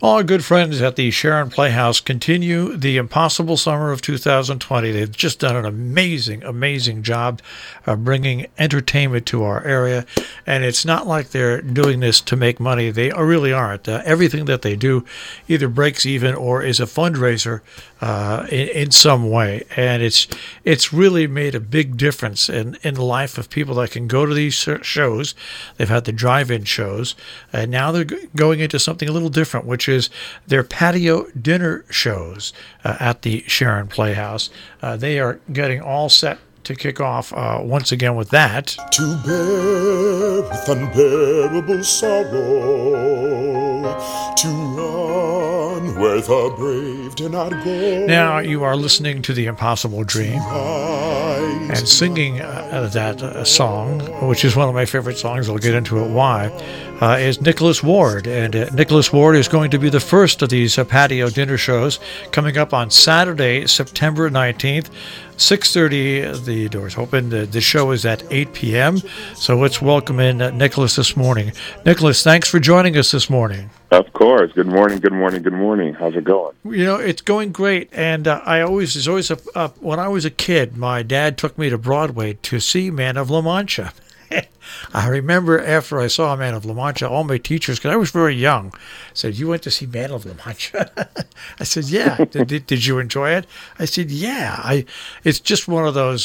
All our good friends at the Sharon Playhouse continue the impossible summer of 2020. They've just done an amazing, amazing job of bringing entertainment to our area. And it's not like they're doing this to make money. They really aren't. Everything that they do either breaks even or is a fundraiser in some way. And it's really made a big difference in the life of people that can go to these shows. They've had the drive-in shows, and now they're going into something a little different, which is their patio dinner shows at the Sharon Playhouse. They are getting all set to kick off once again with that. To bear with unbearable sorrow, to run where the brave do not go. Now you are listening to The Impossible Dream, and singing that song, which is one of my favorite songs, I'll get into it why, is Nicholas Ward. And Nicholas Ward is going to be the first of these patio dinner shows coming up on Saturday, September 19th. 6:30, the doors open. The show is at 8 p.m. So let's welcome in Nicholas this morning. Nicholas, thanks for joining us this morning. Of course. Good morning, good morning, good morning. How's it going? You know, it's going great. And when I was a kid, my dad took me to Broadway to see Man of La Mancha. I remember after I saw Man of La Mancha, all my teachers, because I was very young, said, "You went to see Man of La Mancha?" I said, "Yeah." Did you enjoy it? I said, "Yeah." It's just one of those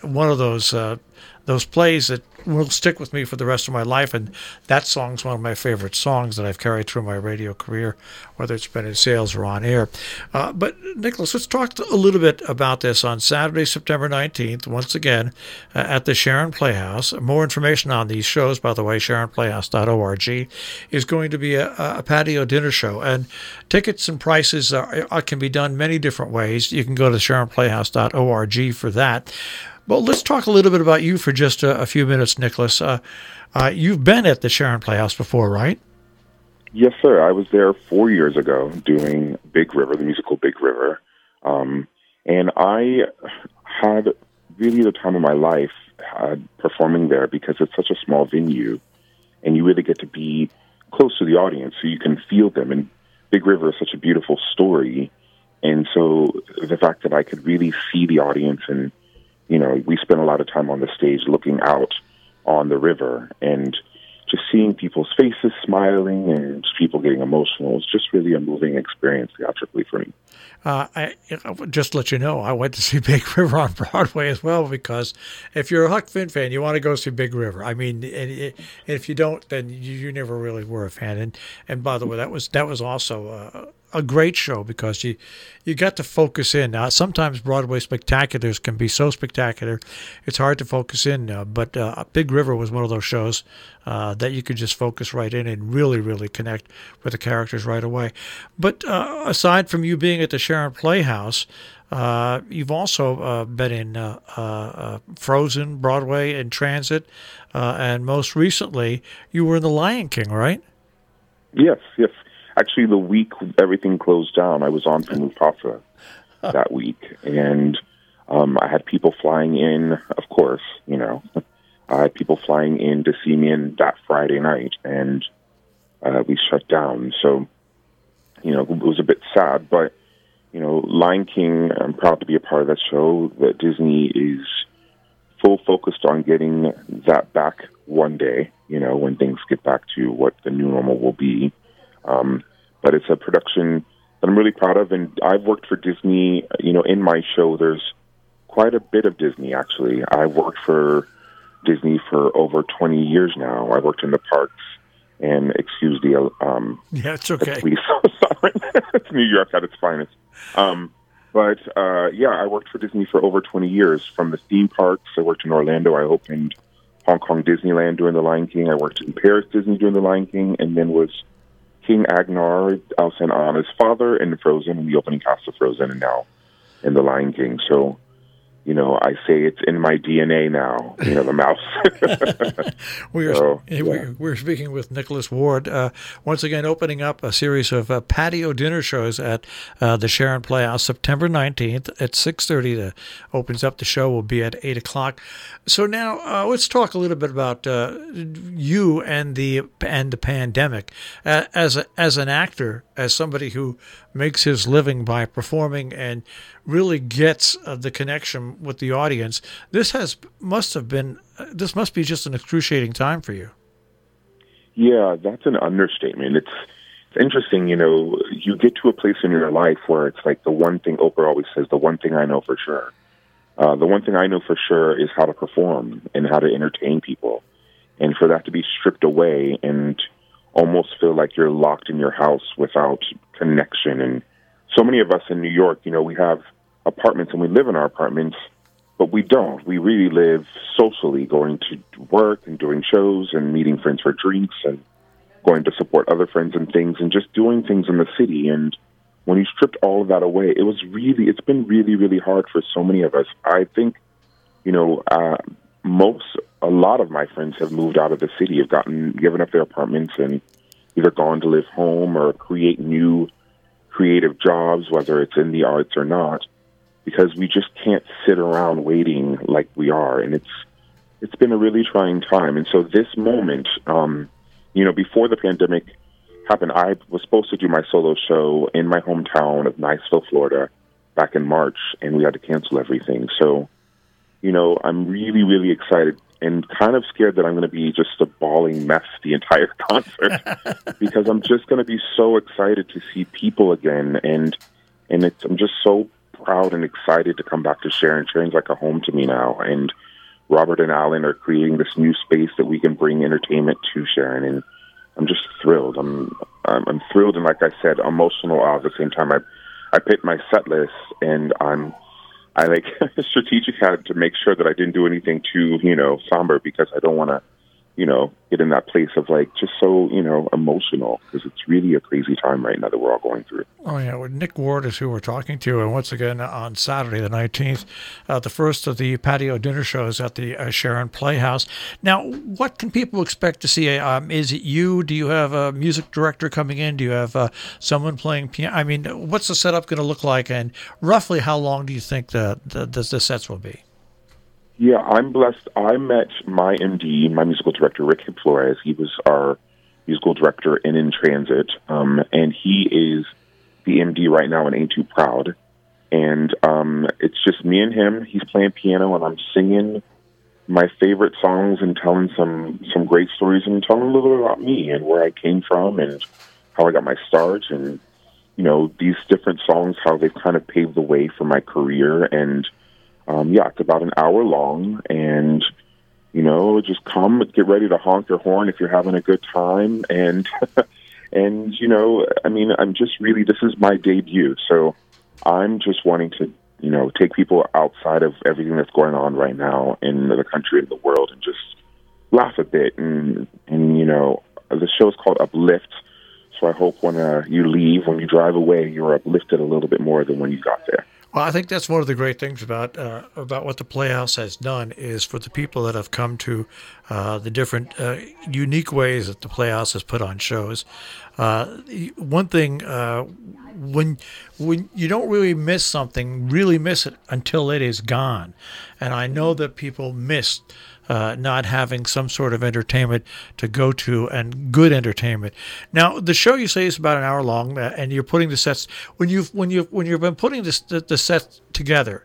plays that will stick with me for the rest of my life, and that song's one of my favorite songs that I've carried through my radio career, whether it's been in sales or on air. But Nicholas, let's talk a little bit about this on Saturday, September 19th, once again, at the Sharon Playhouse. More information on these shows, by the way, sharonplayhouse.org, is going to be a patio dinner show, and tickets and prices can be done many different ways. You can go to sharonplayhouse.org for that. Well, let's talk a little bit about you for just a few minutes, Nicholas. You've been at the Sharon Playhouse before, right? Yes, sir. I was there 4 years ago doing Big River, the musical Big River. And I had really the time of my life performing there because it's such a small venue and you really get to be close to the audience so you can feel them. And Big River is such a beautiful story. And so the fact that I could really see the audience and you know, we spent a lot of time on the stage looking out on the river and just seeing people's faces smiling and just people getting emotional. It's just really a moving experience theatrically for me. I just to let you know, I went to see Big River on Broadway as well because if you're a Huck Finn fan, you want to go see Big River. I mean, and if you don't, then you never really were a fan. And by the way, that was also a great show because you got to focus in. Now, sometimes Broadway spectaculars can be so spectacular, it's hard to focus in. But Big River was one of those shows that you could just focus right in and really, really connect with the characters right away. But aside from you being at the Sharon Playhouse, you've also been in Frozen, Broadway, and Transit, and most recently you were in The Lion King, right? Yes. Actually, the week everything closed down, I was on for Mufasa that week, and I had people flying in, of course, you know. I had people flying in to see me in that Friday night, and we shut down. So, you know, it was a bit sad, but, you know, Lion King, I'm proud to be a part of that show. That Disney is full focused on getting that back one day, you know, when things get back to what the new normal will be. But it's a production that I'm really proud of, and I've worked for Disney. You know, in my show, there's quite a bit of Disney, actually. I've worked for Disney for over 20 years now. I worked in the parks, and excuse the... yeah, it's okay. Please, sorry. It's New York at its finest. But I worked for Disney for over 20 years, from the theme parks. I worked in Orlando. I opened Hong Kong Disneyland during The Lion King. I worked in Paris Disney during The Lion King, and then was King Agnar, Elsa and Anna's father in Frozen, in the opening cast of Frozen, and now in The Lion King. So I say it's in my DNA now, the mouse. We're speaking with Nicholas Ward, once again opening up a series of patio dinner shows at the Sharon Playhouse, September 19th at 6:30. Opens up. The show will be at 8 o'clock. So now let's talk a little bit about you and the pandemic. As an actor, as somebody who makes his living by performing and really gets the connection with the audience, this must be just an excruciating time for you. Yeah, that's an understatement. It's interesting, you get to a place in your life where it's like the one thing Oprah always says, the one thing I know for sure. The one thing I know for sure is how to perform and how to entertain people. And for that to be stripped away and almost feel like you're locked in your house without connection. And so many of us in New York, we have apartments and we live in our apartments, but we don't. We really live socially, going to work and doing shows and meeting friends for drinks and going to support other friends and things and just doing things in the city. And when you stripped all of that away, it's been really, really hard for so many of us. I think, a lot of my friends have moved out of the city, have given up their apartments and either gone to live home or create new creative jobs, whether it's in the arts or not, because we just can't sit around waiting like we are. And it's been a really trying time. And so this moment, before the pandemic happened, I was supposed to do my solo show in my hometown of Niceville, Florida, back in March, and we had to cancel everything. So, I'm really, really excited and kind of scared that I'm going to be just a bawling mess the entire concert because I'm just going to be so excited to see people again. And I'm just so proud and excited to come back to Sharon. Sharon's like a home to me now. And Robert and Alan are creating this new space that we can bring entertainment to Sharon. And I'm just thrilled. I'm thrilled and, like I said, emotional all at the same time. I picked my set list and I strategic had to make sure that I didn't do anything too, somber because I don't want to, get in that place of just so, emotional because it's really a crazy time right now that we're all going through. Oh, yeah. Well, Nick Ward is who we're talking to. And once again, on Saturday, the 19th, the first of the patio dinner shows at the Sharon Playhouse. Now, what can people expect to see? Is it you? Do you have a music director coming in? Do you have someone playing piano? I mean, what's the setup going to look like? And roughly how long do you think the sets will be? Yeah, I'm blessed. I met my MD, my musical director, Rick Flores. He was our musical director in Transit, and he is the MD right now in Ain't Too Proud. And it's just me and him. He's playing piano, and I'm singing my favorite songs and telling some great stories and telling a little bit about me and where I came from and how I got my start and, these different songs, how they've kind of paved the way for my career. And it's about an hour long, and, just come, get ready to honk your horn if you're having a good time. And, I'm just really, this is my debut. So I'm just wanting to, take people outside of everything that's going on right now in the country and the world and just laugh a bit. And the show is called Uplift. So I hope when you leave, when you drive away, you're uplifted a little bit more than when you got there. Well, I think that's one of the great things about what the Playhouse has done is for the people that have come to the different unique ways that the Playhouse has put on shows. One thing, when you don't really miss something, really miss it until it is gone. And I know that people miss not having some sort of entertainment to go to and good entertainment. Now, the show you say is about an hour long, and you're putting the sets. When you've been putting the sets together,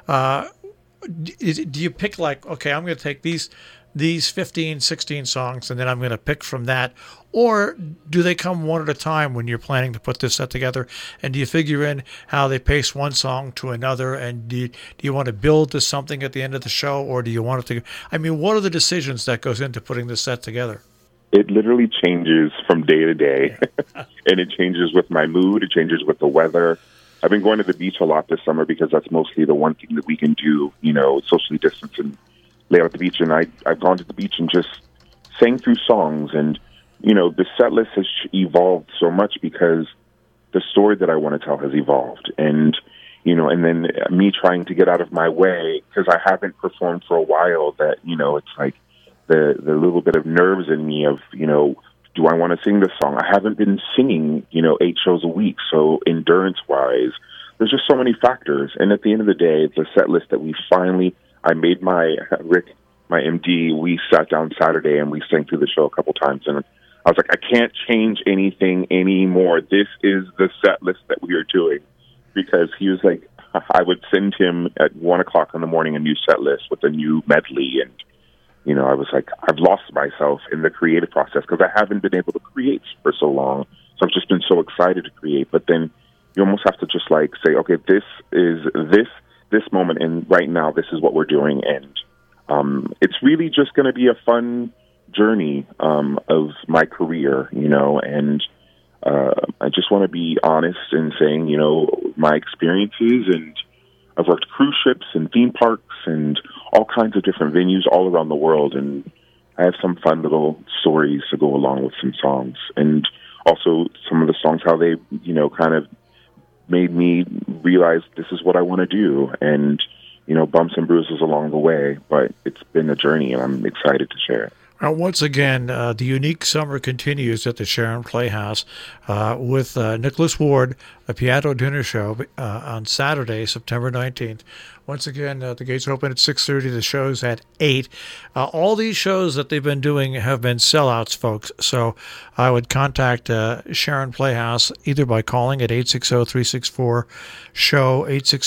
do you pick okay, I'm going to take these 15, 16 songs, and then I'm going to pick from that? Or do they come one at a time when you're planning to put this set together? And do you figure in how they pace one song to another? And do you want to build to something at the end of the show? Or do you want it to... what are the decisions that goes into putting this set together? It literally changes from day to day. And it changes with my mood. It changes with the weather. I've been going to the beach a lot this summer because that's mostly the one thing that we can do, socially distance and lay out at the beach. And I've gone to the beach and just sang through songs. And, the set list has evolved so much because the story that I want to tell has evolved. And, and then me trying to get out of my way because I haven't performed for a while. That it's like the little bit of nerves in me of do I want to sing this song? I haven't been singing 8 shows a week, so endurance wise, there's just so many factors. And at the end of the day, the set list that I made Rick, my MD, we sat down Saturday and we sang through the show a couple times, and I was like, I can't change anything anymore. This is the set list that we are doing. Because he was like, I would send him at 1:00 in the morning a new set list with a new medley, and I was like, I've lost myself in the creative process because I haven't been able to create for so long. So I've just been so excited to create. But then you almost have to just like say, okay, this is this moment, and right now this is what we're doing, and it's really just going to be a fun journey of my career, and. I just want to be honest in saying, my experiences, and I've worked cruise ships and theme parks and all kinds of different venues all around the world, and I have some fun little stories to go along with some songs, and also some of the songs, how they, kind of made me realize this is what I want to do, and, bumps and bruises along the way, but it's been a journey, and I'm excited to share it. Once again, the unique summer continues at the Sharon Playhouse with Nicholas Ward, a piano dinner show on Saturday, September 19th. Once again, the gates open at 6:30. The show's at 8. All these shows that they've been doing have been sellouts, folks. So I would contact Sharon Playhouse either by calling at 860-364-SHOW,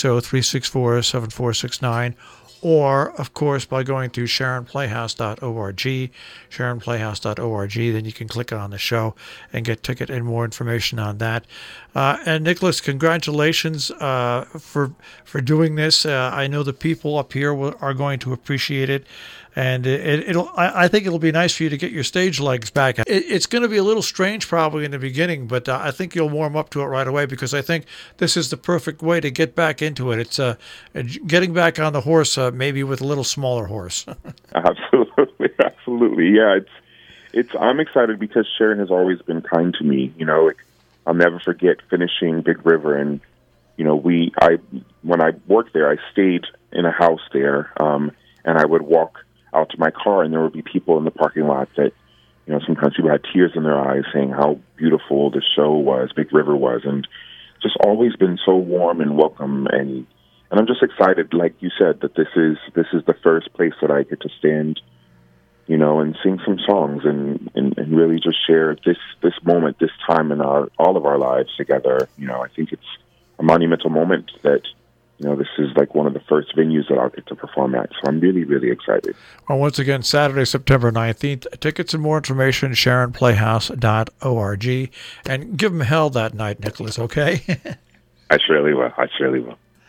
860-364-7469, or, of course, by going to SharonPlayhouse.org, SharonPlayhouse.org. Then you can click on the show and get ticket and more information on that. And Nicholas, congratulations for doing this. I know the people up here are going to appreciate it. And I think it'll be nice for you to get your stage legs back. It's going to be a little strange probably in the beginning, but I think you'll warm up to it right away because I think this is the perfect way to get back into it. It's getting back on the horse, maybe with a little smaller horse. Absolutely. Yeah, I'm excited because Sharon has always been kind to me. I'll never forget finishing Big River, and when I worked there, I stayed in a house there, and I would walk out to my car, and there would be people in the parking lot that, sometimes people had tears in their eyes saying how beautiful the show was, Big River was, and just always been so warm and welcome. And I'm just excited, like you said, that this is the first place that I get to stand, and sing some songs and really just share this moment, this time in all of our lives together. I think it's a monumental moment that, this is like one of the first venues that I'll get to perform at. So I'm really, really excited. Well, once again, Saturday, September 19th. Tickets and more information, SharonPlayhouse.org. And give them hell that night, Nicholas, okay? I surely will.